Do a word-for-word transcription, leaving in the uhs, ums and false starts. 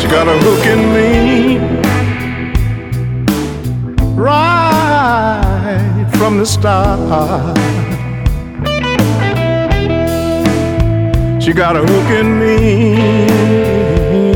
got a hook in me right from the start. She got a hook in me